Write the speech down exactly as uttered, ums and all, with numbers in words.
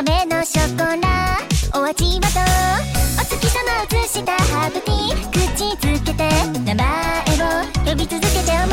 ためのショコラ、お味はどう？お月様を写したハーブティー、口づけて名前を呼び続けて思